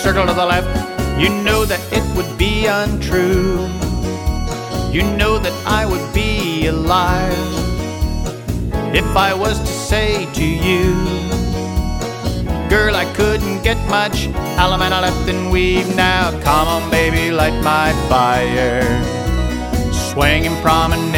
circle to the left. You know that it would be untrue. You know that I would be alive if I was to say to you, girl, I couldn't get much Alamana left and weave. Now come on baby, light my fire, swinging promenade.